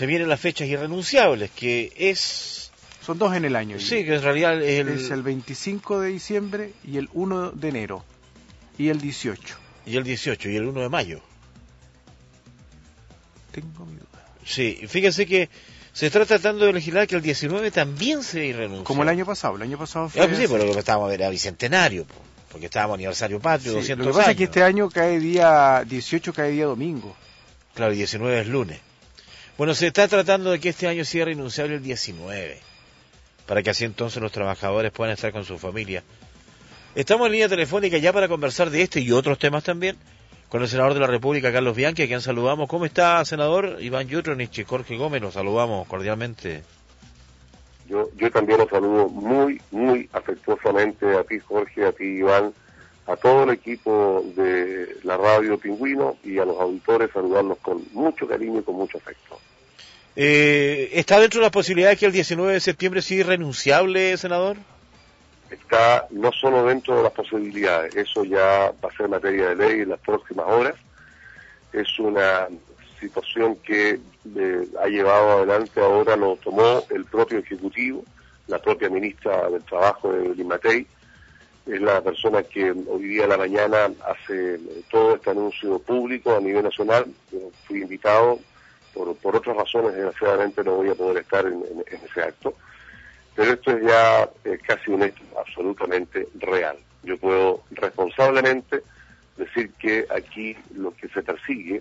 se vienen las fechas irrenunciables, que es... Son dos en el año. Sí, que en realidad es el 25 de diciembre y el 1 de enero. Y el 18. Y el 18 y el 1 de mayo. Tengo mi duda. Sí, fíjense que se está tratando de legislar que el 19 también sea irrenunciable. Como el año pasado fue... Sí, pero lo que estábamos era bicentenario, porque estábamos aniversario patrio, sí, 200 lo que pasa años. es que este año cae día 18, cae día domingo. Claro, el 19 es lunes. Bueno, se está tratando de que este año sea irrenunciable el 19, para que así entonces los trabajadores puedan estar con su familia. Estamos en línea telefónica ya para conversar de este y otros temas también con el senador de la República, Carlos Bianchi, a quien saludamos. ¿Cómo está, senador? Iván Yutronich y Jorge Gómez, los saludamos cordialmente. Yo también los saludo muy, muy afectuosamente a ti, Jorge, a ti, Iván, a todo el equipo de la Radio Pingüino y a los auditores, saludarlos con mucho cariño y con mucho afecto. ¿Está dentro de las posibilidades que el 19 de septiembre sea irrenunciable, senador? Está no solo dentro de las posibilidades, eso ya va a ser materia de ley en las próximas horas. Es una situación que ha llevado adelante, ahora lo tomó el propio Ejecutivo, la propia ministra del Trabajo, Evelyn Matei, es la persona que hoy día a la mañana hace todo este anuncio público a nivel nacional. Yo fui invitado, por otras razones desgraciadamente no voy a poder estar en ese acto. Pero esto es ya casi un hecho absolutamente real. Yo puedo responsablemente decir que aquí lo que se persigue,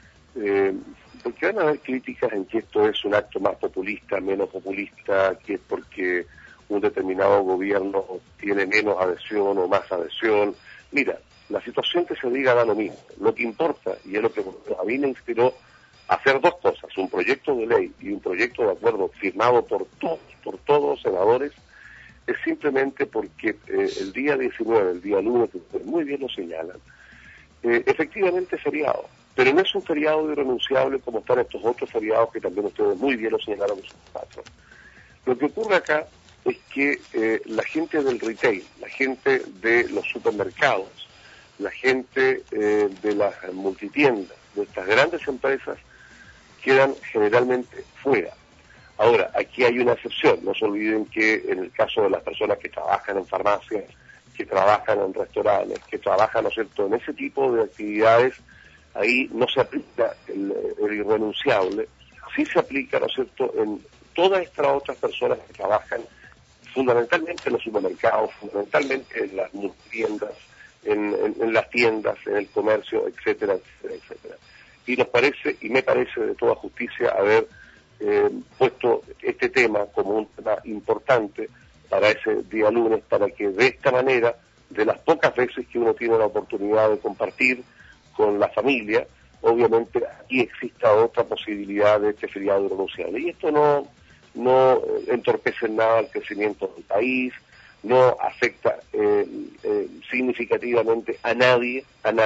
porque van a haber críticas en que esto es un acto más populista, menos populista, que es porque un determinado gobierno tiene menos adhesión o más adhesión. Mira, la situación que se diga da lo mismo. Lo que importa, y es lo que a mí me inspiró a hacer dos cosas, un proyecto de ley y un proyecto de acuerdo firmado por todos los senadores, es simplemente porque el día 19, el día lunes, que ustedes muy bien lo señalan, efectivamente es feriado, pero no es un feriado irrenunciable como están estos otros feriados que también ustedes muy bien lo señalaron en sus pasos. Lo que ocurre acá es que la gente del retail, la gente de los supermercados, la gente de las multitiendas, de estas grandes empresas, quedan generalmente fuera. Ahora, aquí hay una excepción. No se olviden que en el caso de las personas que trabajan en farmacias, que trabajan en restaurantes, que trabajan, ¿no es cierto?, en ese tipo de actividades, ahí no se aplica el irrenunciable. Sí se aplica, ¿no es cierto?, en todas estas otras personas que trabajan fundamentalmente en los supermercados, fundamentalmente en las tiendas, en las tiendas, en el comercio, etcétera, etcétera, etcétera. Y nos parece, y me parece de toda justicia haber puesto este tema como un tema importante para ese día lunes, para que de esta manera, de las pocas veces que uno tiene la oportunidad de compartir con la familia, obviamente aquí exista otra posibilidad de este feriado irrenunciable. Y esto no entorpece en nada el crecimiento del país, no afecta significativamente a nadie,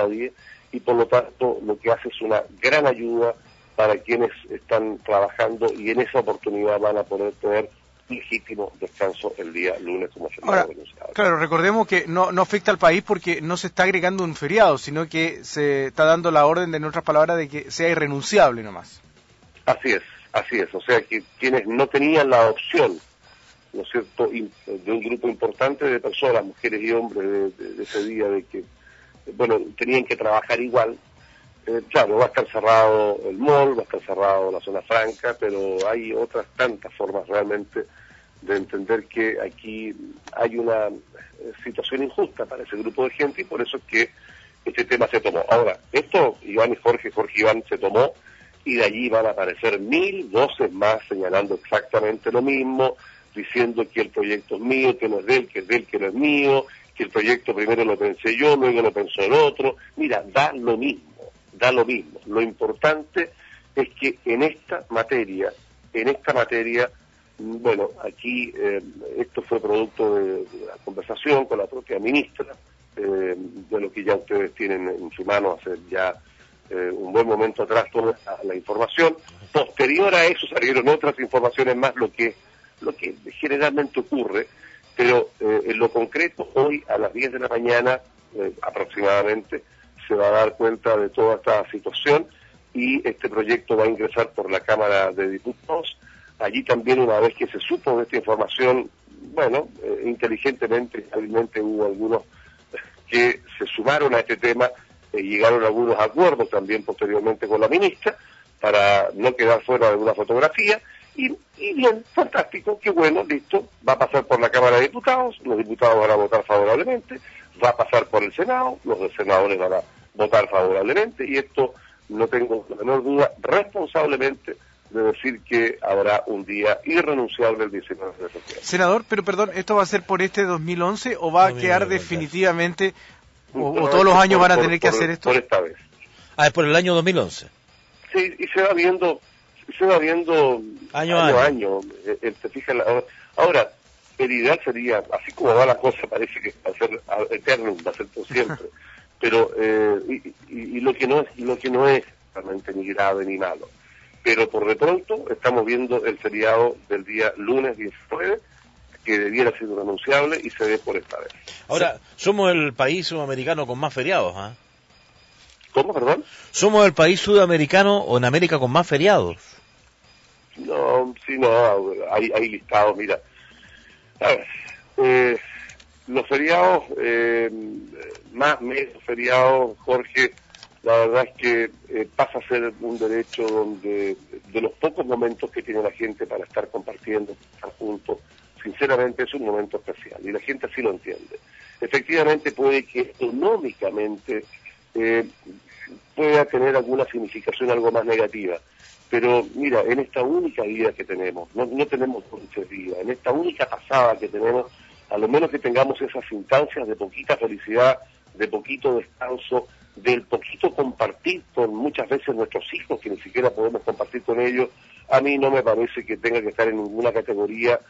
y por lo tanto lo que hace es una gran ayuda para quienes están trabajando y en esa oportunidad van a poder tener legítimo descanso el día lunes como feriado renunciable. Claro, recordemos que no afecta al país porque no se está agregando un feriado, sino que se está dando la orden, en otras palabras, de que sea irrenunciable nomás. Así es, o sea que quienes no tenían la opción, ¿no es cierto?, de un grupo importante de personas, mujeres y hombres de ese día, de que, bueno, tenían que trabajar igual. Claro, va a estar cerrado el mall, va a estar cerrado la zona franca, pero hay otras tantas formas realmente de entender que aquí hay una situación injusta para ese grupo de gente y por eso es que este tema se tomó. Ahora, esto, Iván y Jorge y Iván, se tomó y de allí van a aparecer 1000 voces más señalando exactamente lo mismo, diciendo que el proyecto es mío, que no es de él, que es de él, que no es mío, que el proyecto primero lo pensé yo, luego lo pensó el otro. Mira, da lo mismo. Lo importante es que en esta materia, bueno, aquí esto fue producto de la conversación con la propia ministra, de lo que ya ustedes tienen en su mano hace ya un buen momento atrás toda la información. Posterior a eso salieron otras informaciones más, lo que generalmente ocurre, pero en lo concreto, hoy a las 10 de la mañana aproximadamente, se va a dar cuenta de toda esta situación y este proyecto va a ingresar por la Cámara de Diputados. Allí también, una vez que se supo de esta información, bueno, inteligentemente, hábilmente hubo algunos que se sumaron a este tema, llegaron a algunos acuerdos también posteriormente con la ministra, para no quedar fuera de alguna fotografía, y bien, fantástico, qué bueno, listo, va a pasar por la Cámara de Diputados, los diputados van a votar favorablemente, va a pasar por el Senado, los senadores van a votar favorablemente, y esto no tengo la menor duda, responsablemente, de decir que habrá un día irrenunciable el 19 de septiembre. Senador, pero perdón, ¿esto va a ser por este 2011 o va a quedar definitivamente, o todos los años van a tener que hacer esto? Por esta vez. Ah, es por el año 2011. Sí, y se va viendo año a año. Te fijas, ahora, el ideal sería, así como va la cosa, parece que va a ser eterno, va a ser por siempre. Pero, y lo que no es realmente ni grave ni malo. Pero por de pronto estamos viendo el feriado del día lunes 19, que debiera ser renunciable y se dé por esta vez. Ahora, somos el país sudamericano con más feriados, ¿ah? ¿Cómo, perdón? Somos el país sudamericano o en América con más feriados. No, sí, no, hay listados, mira. A ver, los feriados, más menos feriados, Jorge, la verdad es que pasa a ser un derecho donde, de los pocos momentos que tiene la gente para estar compartiendo, estar juntos, sinceramente es un momento especial, y la gente así lo entiende. Efectivamente puede que económicamente pueda tener alguna significación algo más negativa, pero mira, en esta única vida que tenemos, no tenemos muchas vidas, en esta única pasada que tenemos, a lo menos que tengamos esas instancias de poquita felicidad, de poquito descanso, del poquito compartir con muchas veces nuestros hijos, que ni siquiera podemos compartir con ellos. A mí no me parece que tenga que estar en ninguna categoría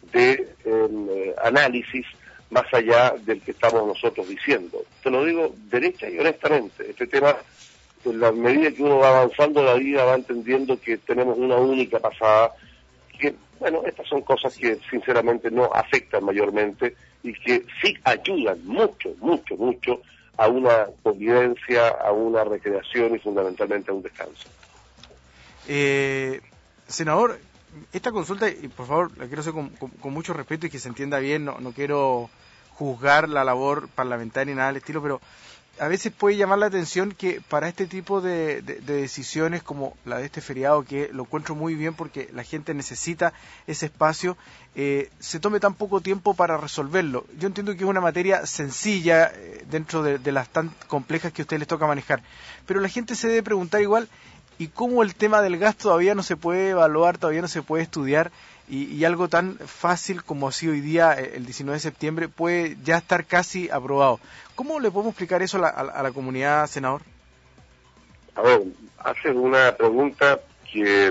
de análisis más allá del que estamos nosotros diciendo. Te lo digo derecha y honestamente, este tema, en la medida que uno va avanzando la vida, va entendiendo que tenemos una única pasada, que, bueno, estas son cosas que sinceramente no afectan mayormente y que sí ayudan mucho, mucho, mucho a una convivencia, a una recreación y fundamentalmente a un descanso. Senador, esta consulta, y por favor, la quiero hacer con mucho respeto y que se entienda bien, no quiero juzgar la labor parlamentaria ni nada del estilo, pero a veces puede llamar la atención que para este tipo de decisiones como la de este feriado, que lo encuentro muy bien porque la gente necesita ese espacio, se tome tan poco tiempo para resolverlo. Yo entiendo que es una materia sencilla dentro de las tan complejas que a ustedes les toca manejar, pero la gente se debe preguntar igual, ¿y cómo el tema del gas todavía no se puede evaluar, todavía no se puede estudiar? Y algo tan fácil como ha sido hoy día, el 19 de septiembre, puede ya estar casi aprobado. ¿Cómo le podemos explicar eso a la comunidad, senador? A ver, haces una pregunta que,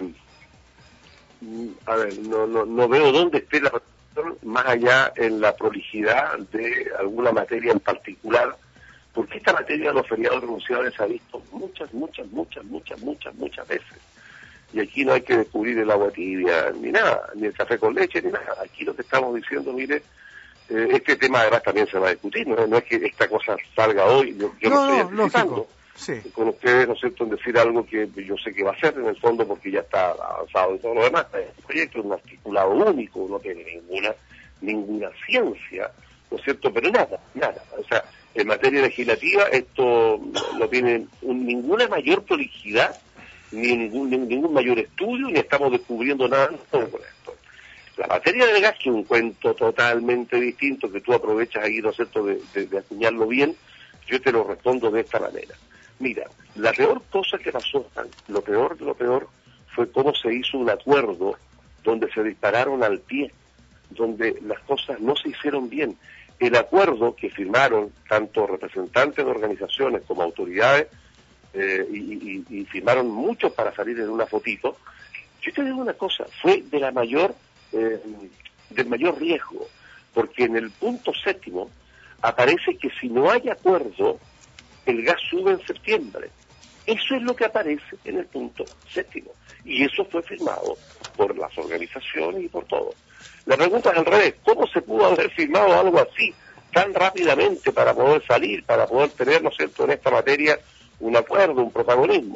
a ver, no veo dónde esté la razón más allá en la prolijidad de alguna materia en particular, porque esta materia de los feriados renunciables se ha visto muchas veces. Y aquí no hay que descubrir el agua tibia, ni nada, ni el café con leche, ni nada. Aquí lo que estamos diciendo, mire, este tema además también se va a discutir, no es que esta cosa salga hoy, yo no estoy lógico, sí. Con ustedes, ¿no es cierto?, en decir algo que yo sé que va a ser en el fondo porque ya está avanzado y todo lo demás. Este proyecto es un articulado único, no tiene ninguna ciencia, ¿no es cierto?, pero nada. O sea, en materia legislativa esto no tiene ninguna mayor prolijidad, ni ningún mayor estudio, ni estamos descubriendo nada con esto. La materia del gas, que es un cuento totalmente distinto, que tú aprovechas ahí, ¿no es cierto?, de acuñarlo bien, yo te lo respondo de esta manera. Mira, la peor cosa que pasó, lo peor de lo peor, fue cómo se hizo un acuerdo donde se dispararon al pie, donde las cosas no se hicieron bien. El acuerdo que firmaron tanto representantes de organizaciones como autoridades, y firmaron muchos para salir en una fotito. Yo te digo una cosa, fue del mayor riesgo, porque en el punto 7º aparece que si no hay acuerdo, el gas sube en septiembre. Eso es lo que aparece en el punto 7º, y eso fue firmado por las organizaciones y por todos. La pregunta es al revés, ¿cómo se pudo haber firmado algo así tan rápidamente para poder salir, para poder tener, ¿no es cierto?, en esta materia un acuerdo, un protagonismo?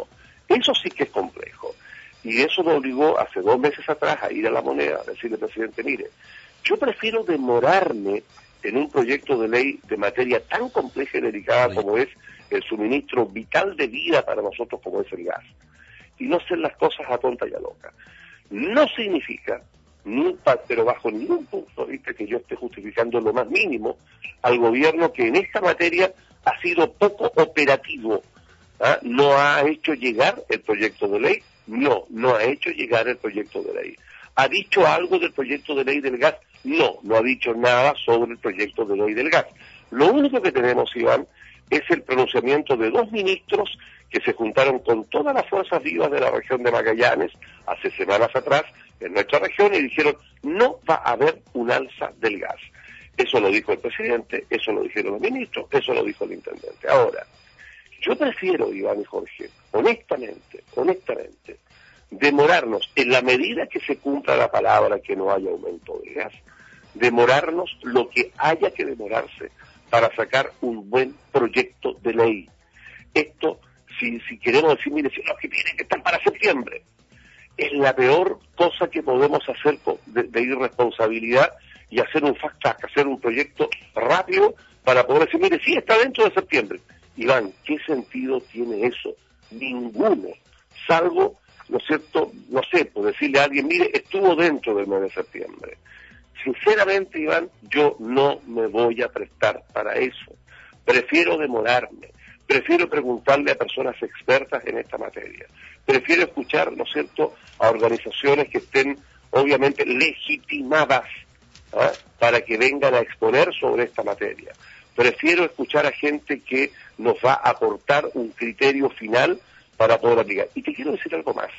Eso sí que es complejo. Y eso me obligó hace 2 meses atrás a ir a La Moneda, a decirle, presidente, mire, yo prefiero demorarme en un proyecto de ley de materia tan compleja y delicada como es el suministro vital de vida para nosotros como es el gas, y no hacer las cosas a tonta y a loca. No significa, pero bajo ningún punto de vista, que yo esté justificando lo más mínimo al gobierno que en esta materia ha sido poco operativo. No ha hecho llegar el proyecto de ley, no ha hecho llegar el proyecto de ley. ¿Ha dicho algo del proyecto de ley del gas? No ha dicho nada sobre el proyecto de ley del gas. Lo único que tenemos, Iván, es el pronunciamiento de 2 ministros que se juntaron con todas las fuerzas vivas de la región de Magallanes hace semanas atrás en nuestra región y dijeron, no va a haber un alza del gas. Eso lo dijo el presidente, eso lo dijeron los ministros, eso lo dijo el intendente. Ahora, yo prefiero, Iván y Jorge, honestamente, demorarnos, en la medida que se cumpla la palabra que no haya aumento de gas, demorarnos lo que haya que demorarse para sacar un buen proyecto de ley. Esto, si queremos decir, mire, si los que tienen que estar para septiembre, es la peor cosa que podemos hacer de irresponsabilidad y hacer un fast-track, hacer un proyecto rápido para poder decir, mire, sí, está dentro de septiembre. Iván, ¿qué sentido tiene eso? Ninguno, salvo, ¿no es cierto?, no sé, por decirle a alguien, mire, estuvo dentro del mes de septiembre. Sinceramente, Iván, yo no me voy a prestar para eso. Prefiero demorarme, prefiero preguntarle a personas expertas en esta materia, prefiero escuchar, ¿no es cierto?, a organizaciones que estén obviamente legitimadas para que vengan a exponer sobre esta materia. Prefiero escuchar a gente que nos va a aportar un criterio final para poder aplicar. Y te quiero decir algo más.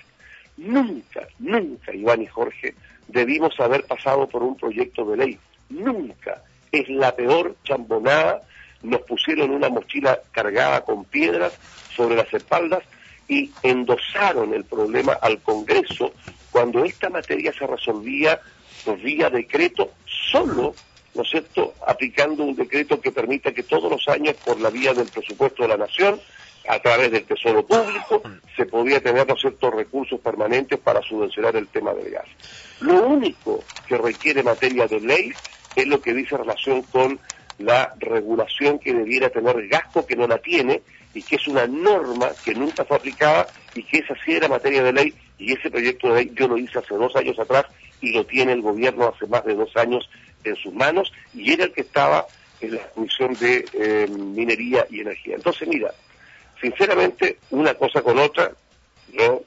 Nunca, Iván y Jorge, debimos haber pasado por un proyecto de ley. Nunca. Es la peor chambonada. Nos pusieron una mochila cargada con piedras sobre las espaldas y endosaron el problema al Congreso cuando esta materia se resolvía por vía decreto solo, ¿no es cierto?, aplicando un decreto que permita que todos los años, por la vía del presupuesto de la Nación, a través del Tesoro Público, se podía tener, ¿no es cierto?, recursos permanentes para subvencionar el tema del gas. Lo único que requiere materia de ley es lo que dice relación con la regulación que debiera tener Gasco, que no la tiene, y que es una norma que nunca fue aplicada, y que esa sí era materia de ley, y ese proyecto de ley yo lo hice hace 2 años atrás, y lo tiene el gobierno hace más de 2 años en sus manos, y era el que estaba en la Comisión de Minería y Energía. Entonces, mira, sinceramente, una cosa con otra, yo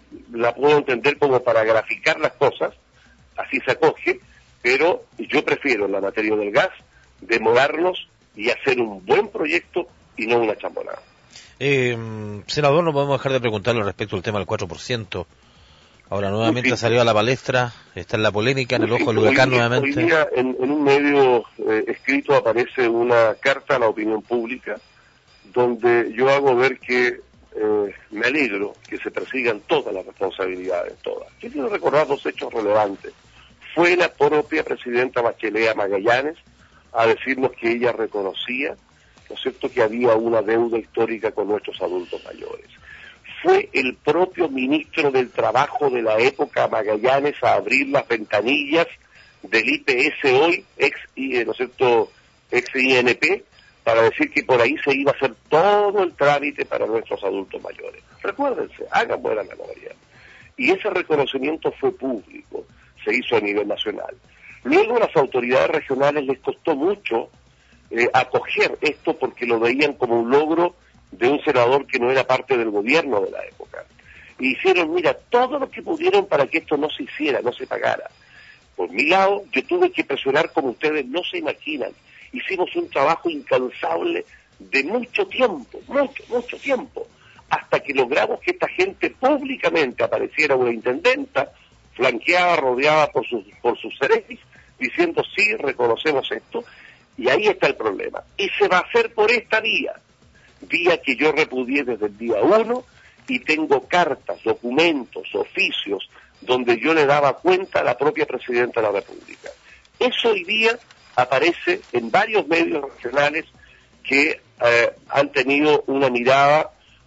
la puedo entender como para graficar las cosas, así se acoge, pero yo prefiero en la materia del gas demorarnos y hacer un buen proyecto y no una chambonada. Senador, no podemos dejar de preguntarle respecto al tema del 4%. Ahora nuevamente ha salido a la palestra, está en la polémica, en el ojo del huracán nuevamente. Hoy día en un medio escrito aparece una carta a la opinión pública donde yo hago ver que me alegro que se persigan todas las responsabilidades, todas. Yo quiero recordar 2 hechos relevantes. Fue la propia presidenta Bachelet a Magallanes a decirnos que ella reconocía, ¿no es cierto?, que había una deuda histórica con nuestros adultos mayores. Fue el propio ministro del Trabajo de la época Magallanes a abrir las ventanillas del IPS hoy, ¿no es cierto?, ex INP, para decir que por ahí se iba a hacer todo el trámite para nuestros adultos mayores. Recuérdense, hagan buena memoria. Y ese reconocimiento fue público, se hizo a nivel nacional. Luego a las autoridades regionales les costó mucho acoger esto porque lo veían como un logro de un senador que no era parte del gobierno de la época. Y hicieron, mira, todo lo que pudieron para que esto no se hiciera, no se pagara. Por mi lado, yo tuve que presionar como ustedes no se imaginan. Hicimos un trabajo incansable de mucho tiempo, mucho tiempo, hasta que logramos que esta gente públicamente apareciera una intendenta, flanqueada, rodeada por sus serenis, diciendo sí, reconocemos esto, y ahí está el problema. Y se va a hacer por esta vía que yo repudié desde el día 1, y tengo cartas, documentos, oficios, donde yo le daba cuenta a la propia Presidenta de la República. Eso hoy día aparece en varios medios regionales que han tenido una mirada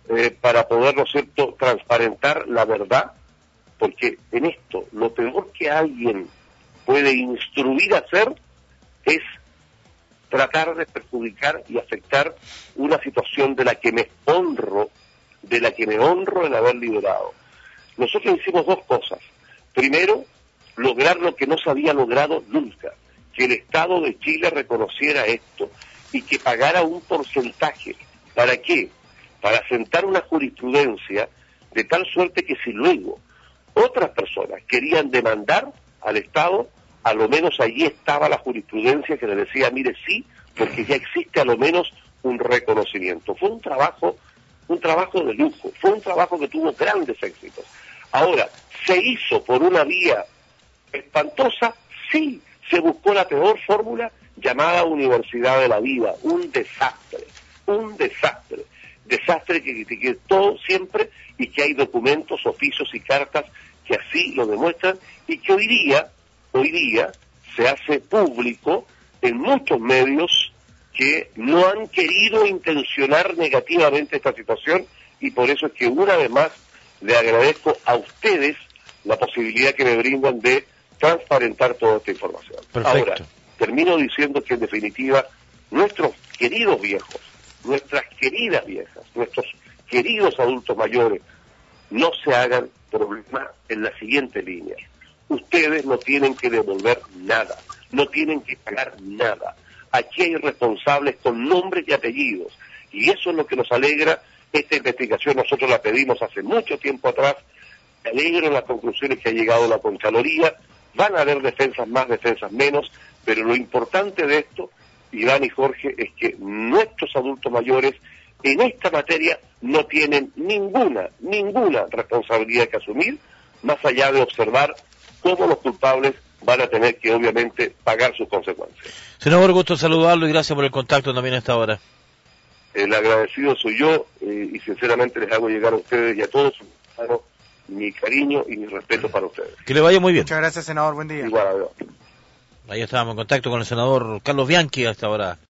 para poder, ¿no es cierto?, transparentar la verdad, porque en esto lo peor que alguien puede instruir a hacer es tratar de perjudicar y afectar una situación de la que me honro en haber liderado. Nosotros hicimos dos cosas. Primero, lograr lo que no se había logrado nunca, que el Estado de Chile reconociera esto y que pagara un porcentaje. ¿Para qué? Para sentar una jurisprudencia de tal suerte que si luego otras personas querían demandar al Estado, a lo menos allí estaba la jurisprudencia que le decía, mire, sí, porque ya existe a lo menos un reconocimiento. Fue un trabajo de lujo, fue un trabajo que tuvo grandes éxitos. Ahora, ¿se hizo por una vía espantosa? Sí, se buscó la peor fórmula llamada Universidad de la Vida, un desastre que critiqué todo siempre y que hay documentos, oficios y cartas que así lo demuestran y que hoy día se hace público en muchos medios que no han querido intencionar negativamente esta situación y por eso es que una vez más le agradezco a ustedes la posibilidad que me brindan de transparentar toda esta información. Perfecto. Ahora, termino diciendo que en definitiva nuestros queridos viejos, nuestras queridas viejas, nuestros queridos adultos mayores, no se hagan problema en la siguiente línea. Ustedes no tienen que devolver nada, no tienen que pagar nada. Aquí hay responsables con nombres y apellidos, y eso es lo que nos alegra. Esta investigación nosotros la pedimos hace mucho tiempo atrás, me alegro en las conclusiones que ha llegado la Contraloría, van a haber defensas más, defensas menos, pero lo importante de esto, Iván y Jorge, es que nuestros adultos mayores en esta materia no tienen ninguna responsabilidad que asumir, más allá de observar cómo los culpables van a tener que obviamente pagar sus consecuencias. Senador, gusto saludarlo y gracias por el contacto también a esta hora. El agradecido soy yo y sinceramente les hago llegar a ustedes y a todos mi cariño y mi respeto para ustedes. Que le vaya muy bien. Muchas gracias, senador. Buen día. Igual, adiós. Ahí estábamos en contacto con el senador Carlos Bianchi a esta hora.